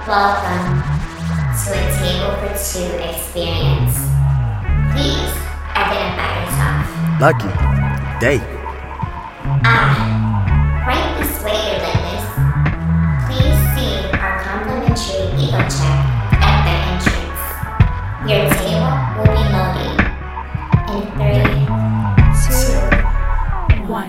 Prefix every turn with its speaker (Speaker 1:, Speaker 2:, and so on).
Speaker 1: Welcome to a Table for Two experience. Please identify yourself.
Speaker 2: Lucky. Day.
Speaker 1: I